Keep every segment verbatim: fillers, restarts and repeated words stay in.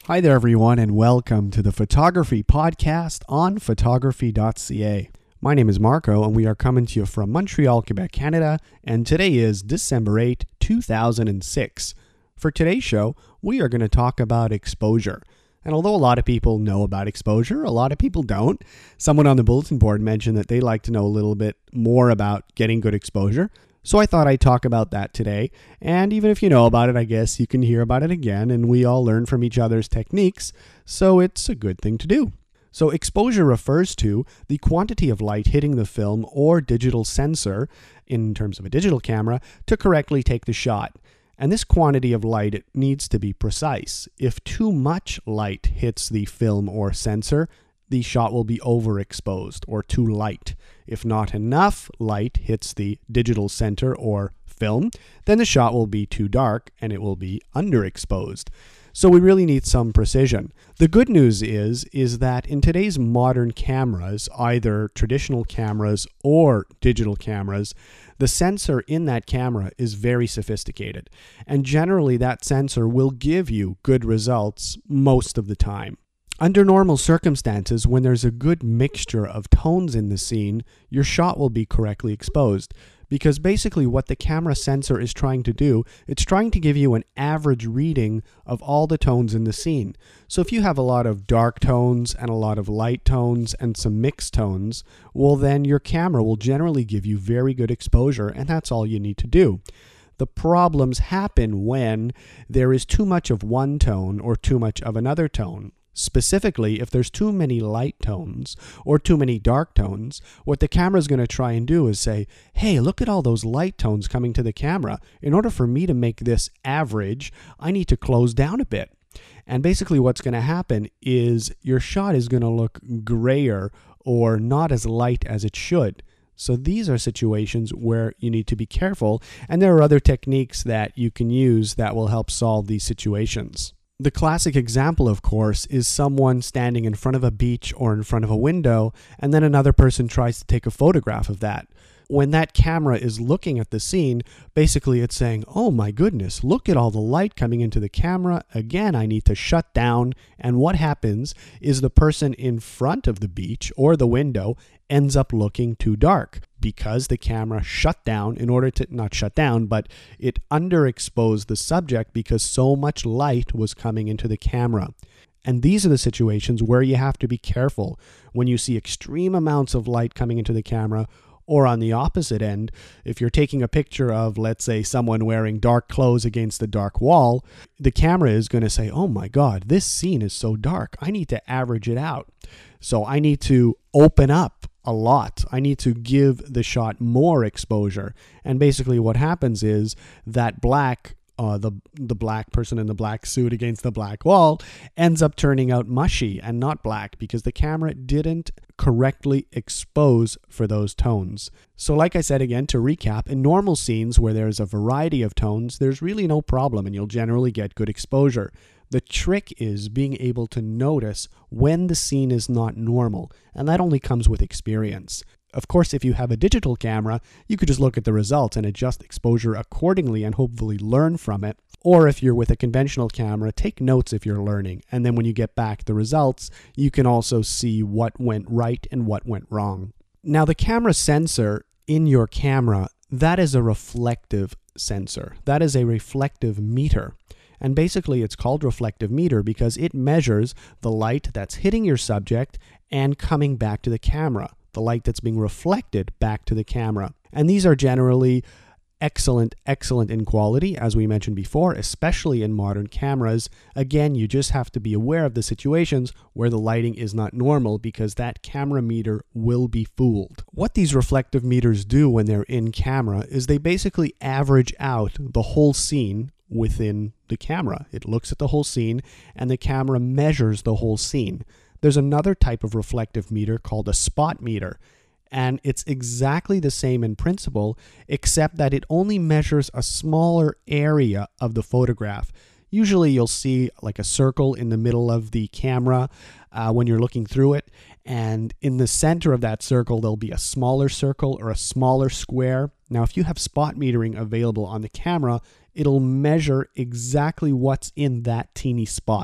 Hi there, everyone, and welcome to the Photography Podcast on photography dot c a. My name is Marco, and we are coming to you from Montreal, Quebec, Canada, and today is December eighth, two thousand six. For today's show, we are going to talk about exposure. And although a lot of people know about exposure, a lot of people don't. Someone on the bulletin board mentioned that they like to know a little bit more about getting good exposure. So I thought I'd talk about that today, and even if you know about it, I guess you can hear about it again, and we all learn from each other's techniques, so it's a good thing to do. So exposure refers to the quantity of light hitting the film or digital sensor, in terms of a digital camera, to correctly take the shot. And this quantity of light it needs to be precise. If too much light hits the film or sensor, the shot will be overexposed or too light. If not enough light hits the digital center or film, then the shot will be too dark and it will be underexposed. So we really need some precision. The good news is, is that in today's modern cameras, either traditional cameras or digital cameras, the sensor in that camera is very sophisticated. And generally that sensor will give you good results most of the time. Under normal circumstances, when there's a good mixture of tones in the scene, your shot will be correctly exposed. Because basically what the camera sensor is trying to do, it's trying to give you an average reading of all the tones in the scene. So if you have a lot of dark tones and a lot of light tones and some mixed tones, well then your camera will generally give you very good exposure, and that's all you need to do. The problems happen when there is too much of one tone or too much of another tone. Specifically, if there's too many light tones or too many dark tones, what the camera is going to try and do is say, hey, look at all those light tones coming to the camera. In order for me to make this average, I need to close down a bit. And basically what's going to happen is your shot is going to look grayer or not as light as it should. So these are situations where you need to be careful, and there are other techniques that you can use that will help solve these situations. The classic example, of course, is someone standing in front of a beach or in front of a window, and then another person tries to take a photograph of that. When that camera is looking at the scene, basically it's saying, oh my goodness, look at all the light coming into the camera. Again, I need to shut down. And what happens is the person in front of the beach or the window ends up looking too dark because the camera shut down in order to, not shut down, but it underexposed the subject because so much light was coming into the camera. And these are the situations where you have to be careful when you see extreme amounts of light coming into the camera. Or on the opposite end, if you're taking a picture of, let's say, someone wearing dark clothes against a dark wall, the camera is going to say, oh my God, this scene is so dark. I need to average it out. So I need to open up a lot. I need to give the shot more exposure. And basically what happens is that black Uh, the the black person in the black suit against the black wall ends up turning out mushy and not black because the camera didn't correctly expose for those tones. So like I said again, to recap, in normal scenes where there's a variety of tones, there's really no problem and you'll generally get good exposure. The trick is being able to notice when the scene is not normal, and that only comes with experience. Of course, if you have a digital camera, you could just look at the results and adjust exposure accordingly and hopefully learn from it. Or if you're with a conventional camera, take notes if you're learning. And then when you get back the results, you can also see what went right and what went wrong. Now, the camera sensor in your camera, that is a reflective sensor. That is a reflective meter. And basically, it's called reflective meter because it measures the light that's hitting your subject and coming back to the camera. The light that's being reflected back to the camera. And these are generally excellent, excellent in quality, as we mentioned before, especially in modern cameras. Again, you just have to be aware of the situations where the lighting is not normal because that camera meter will be fooled. What these reflective meters do when they're in camera is they basically average out the whole scene within the camera. It looks at the whole scene and the camera measures the whole scene. There's another type of reflective meter called a spot meter, and it's exactly the same in principle, except that it only measures a smaller area of the photograph. Usually you'll see like a circle in the middle of the camera uh, when you're looking through it, and in the center of that circle there'll be a smaller circle or a smaller square. Now if you have spot metering available on the camera, it'll measure exactly what's in that teeny spot.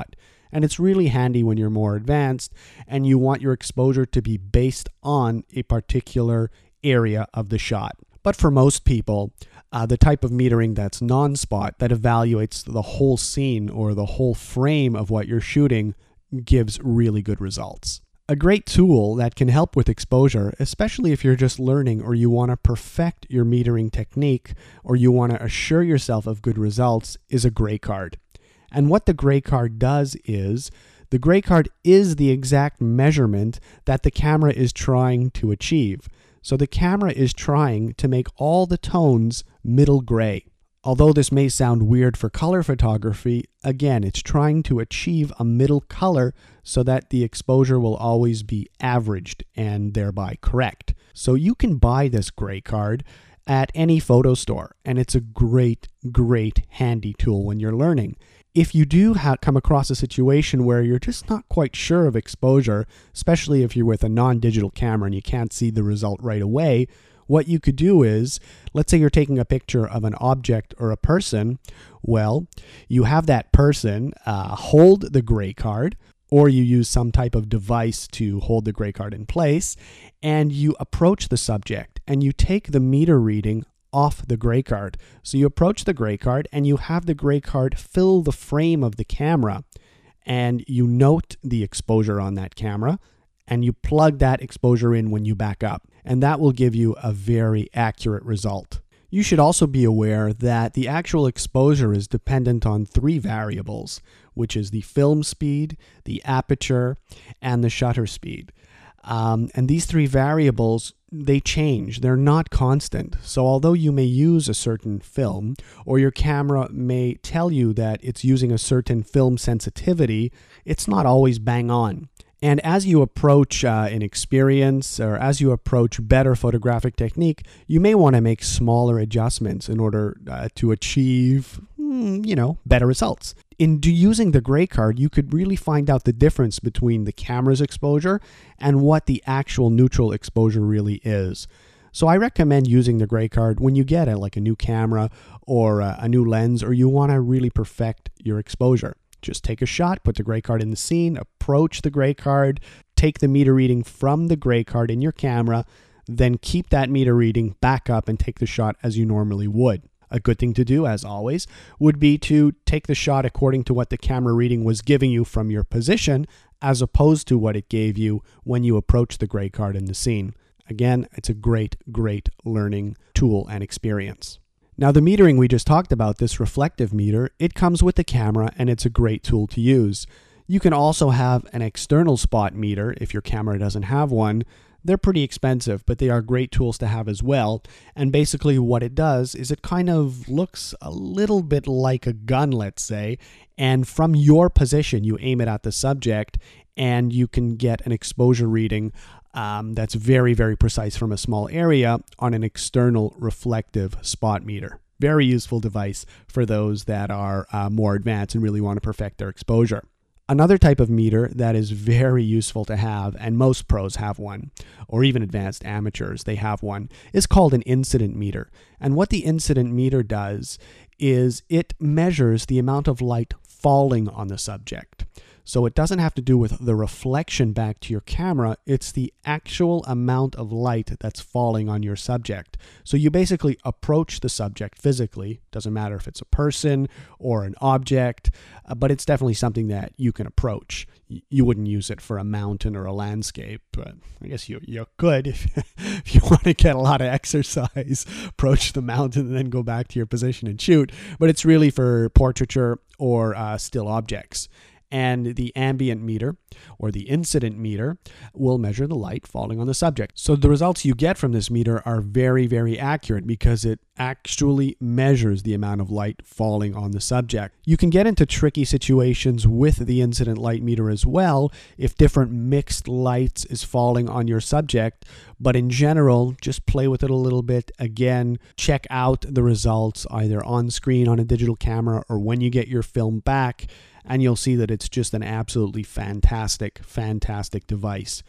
And it's really handy when you're more advanced and you want your exposure to be based on a particular area of the shot. But for most people, uh, the type of metering that's non-spot, that evaluates the whole scene or the whole frame of what you're shooting, gives really good results. A great tool that can help with exposure, especially if you're just learning or you want to perfect your metering technique or you want to assure yourself of good results, is a gray card. And what the gray card does is, the gray card is the exact measurement that the camera is trying to achieve. So the camera is trying to make all the tones middle gray. Although this may sound weird for color photography, again, it's trying to achieve a middle color so that the exposure will always be averaged and thereby correct. So you can buy this gray card at any photo store, and it's a great, great handy tool when you're learning. If you do ha- come across a situation where you're just not quite sure of exposure, especially if you're with a non-digital camera and you can't see the result right away, what you could do is, let's say you're taking a picture of an object or a person. Well, you have that person uh, hold the gray card, or you use some type of device to hold the gray card in place, and you approach the subject and you take the meter reading off the gray card. So you approach the gray card and you have the gray card fill the frame of the camera, and you note the exposure on that camera, and you plug that exposure in when you back up, and that will give you a very accurate result. You should also be aware that the actual exposure is dependent on three variables, which is the film speed, the aperture, and the shutter speed. Um, and these three variables, they change. They're not constant. So although you may use a certain film, or your camera may tell you that it's using a certain film sensitivity, it's not always bang on. And as you approach uh, an experience, or as you approach better photographic technique, you may want to make smaller adjustments in order uh, to achieve, mm, you know, better results. In do using the gray card, you could really find out the difference between the camera's exposure and what the actual neutral exposure really is. So I recommend using the gray card when you get it, like a new camera or a, a new lens, or you want to really perfect your exposure. Just take a shot, put the gray card in the scene, approach the gray card, take the meter reading from the gray card in your camera, then keep that meter reading back up and take the shot as you normally would. A good thing to do, as always, would be to take the shot according to what the camera reading was giving you from your position, as opposed to what it gave you when you approached the gray card in the scene. Again, it's a great, great learning tool and experience. Now, the metering we just talked about, this reflective meter, it comes with the camera and it's a great tool to use. You can also have an external spot meter if your camera doesn't have one. They're pretty expensive, but they are great tools to have as well. And basically what it does is it kind of looks a little bit like a gun, let's say, and from your position, you aim it at the subject and you can get an exposure reading Um, that's very, very precise from a small area on an external reflective spot meter. Very useful device for those that are uh, more advanced and really want to perfect their exposure. Another type of meter that is very useful to have, and most pros have one, or even advanced amateurs, they have one, is called an incident meter. And what the incident meter does is it measures the amount of light falling on the subject. So it doesn't have to do with the reflection back to your camera, it's the actual amount of light that's falling on your subject. So you basically approach the subject physically, doesn't matter if it's a person or an object, uh, but it's definitely something that you can approach. You wouldn't use it for a mountain or a landscape, but I guess you, you could if, if you want to get a lot of exercise, approach the mountain and then go back to your position and shoot. But it's really for portraiture or uh, still objects. And the ambient meter, or the incident meter, will measure the light falling on the subject. So the results you get from this meter are very, very accurate because it actually measures the amount of light falling on the subject. You can get into tricky situations with the incident light meter as well if different mixed lights is falling on your subject, but in general, just play with it a little bit. Again, check out the results either on screen on a digital camera or when you get your film back, and you'll see that it's just an absolutely fantastic, fantastic device.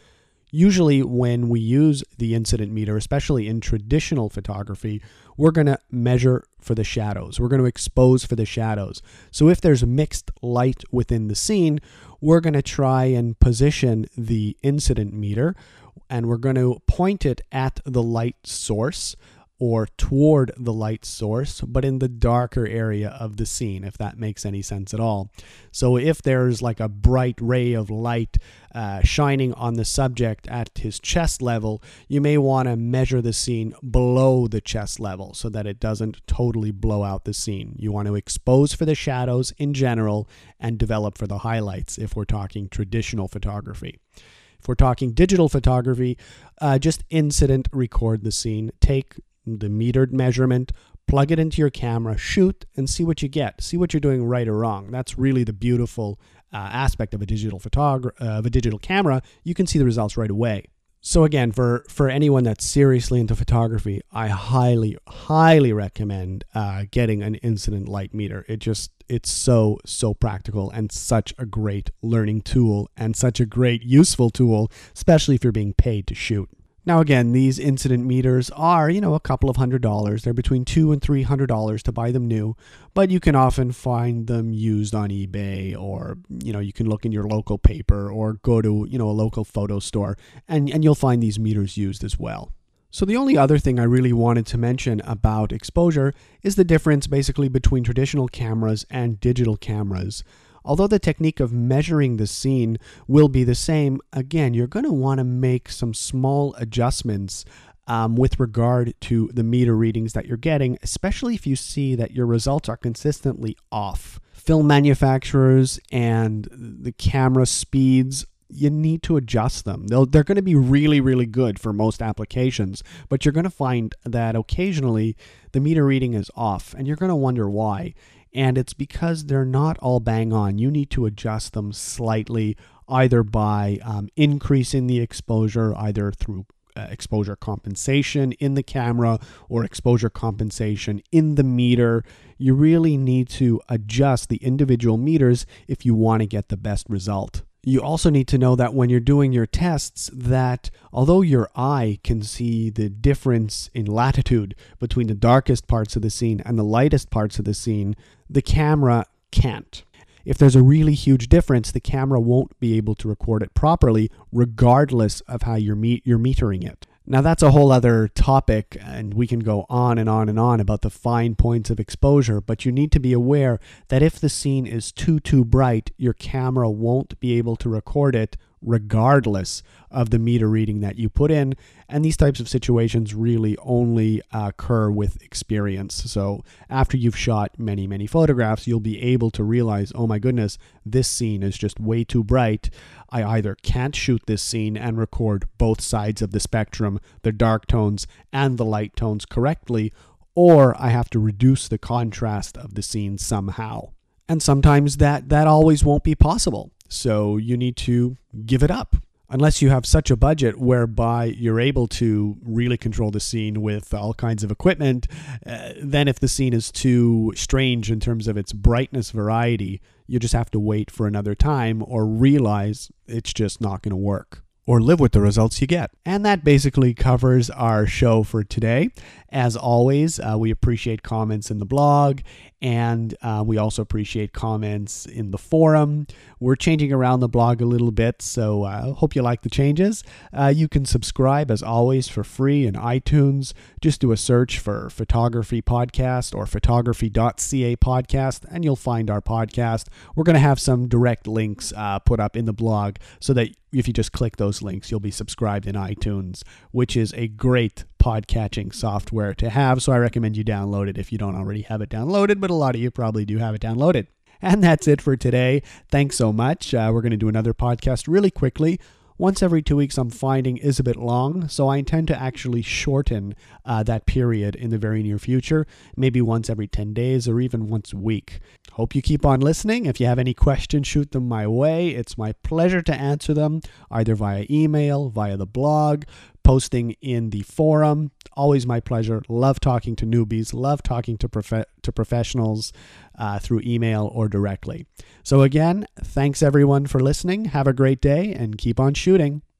Usually when we use the incident meter, especially in traditional photography, we're going to measure for the shadows. We're going to expose for the shadows. So if there's mixed light within the scene, we're going to try and position the incident meter, and we're going to point it at the light source or toward the light source, but in the darker area of the scene, if that makes any sense at all. So if there's like a bright ray of light uh, shining on the subject at his chest level, you may want to measure the scene below the chest level so that it doesn't totally blow out the scene. You want to expose for the shadows in general and develop for the highlights if we're talking traditional photography. If we're talking digital photography, uh, just incident record the scene, take the metered measurement, plug it into your camera, shoot, and see what you get. See what you're doing right or wrong. That's really the beautiful uh, aspect of a digital photog- uh, of a digital camera. You can see the results right away. So again, for, for anyone that's seriously into photography, I highly, highly recommend uh, getting an incident light meter. It just, it's so, so practical and such a great learning tool and such a great useful tool, especially if you're being paid to shoot. Now again, these incident meters are, you know, a couple of hundred dollars. They're between two and three hundred dollars to buy them new, but you can often find them used on eBay, or you know, you can look in your local paper or go to, you know, a local photo store, and and you'll find these meters used as well. So the only other thing I really wanted to mention about exposure is the difference basically between traditional cameras and digital cameras. Although the technique of measuring the scene will be the same, again, you're going to want to make some small adjustments um, with regard to the meter readings that you're getting, especially if you see that your results are consistently off. Film manufacturers and the camera speeds, you need to adjust them. They'll, they're going to be really, really good for most applications, but you're going to find that occasionally the meter reading is off, and you're going to wonder why. And it's because they're not all bang on. You need to adjust them slightly, either by um, increasing the exposure, either through uh, exposure compensation in the camera or exposure compensation in the meter. You really need to adjust the individual meters if you want to get the best result. You also need to know that when you're doing your tests, that although your eye can see the difference in latitude between the darkest parts of the scene and the lightest parts of the scene, the camera can't. If there's a really huge difference, the camera won't be able to record it properly, regardless of how you're, me- you're metering it. Now that's a whole other topic, and we can go on and on and on about the fine points of exposure, but you need to be aware that if the scene is too, too bright, your camera won't be able to record it regardless of the meter reading that you put in. And these types of situations really only occur with experience. So after you've shot many, many photographs, you'll be able to realize, oh my goodness, this scene is just way too bright. I either can't shoot this scene and record both sides of the spectrum, the dark tones and the light tones correctly, or I have to reduce the contrast of the scene somehow. And sometimes that, that always won't be possible. So you need to give it up. Unless you have such a budget whereby you're able to really control the scene with all kinds of equipment, uh, then if the scene is too strange in terms of its brightness variety, you just have to wait for another time or realize it's just not going to work. Or live with the results you get. And that basically covers our show for today. As always, uh, we appreciate comments in the blog, and uh, we also appreciate comments in the forum. We're changing around the blog a little bit, so I uh, hope you like the changes. Uh, you can subscribe, as always, for free in iTunes. Just do a search for Photography Podcast or photography dot c a podcast, and you'll find our podcast. We're going to have some direct links uh, put up in the blog so that if you just click those links, you'll be subscribed in iTunes, which is a great podcatching software to have. So I recommend you download it if you don't already have it downloaded, but a lot of you probably do have it downloaded. And that's it for today. Thanks so much. Uh, we're going to do another podcast really quickly. Once every two weeks I'm finding is a bit long, so I intend to actually shorten uh, that period in the very near future, maybe once every ten days or even once a week. Hope you keep on listening. If you have any questions, shoot them my way. It's my pleasure to answer them, either via email, via the blog, posting in the forum. Always my pleasure. Love talking to newbies. Love talking to prof- to professionals uh, through email or directly. So again, thanks everyone for listening. Have a great day and keep on shooting.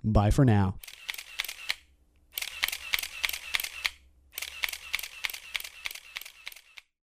Bye for now.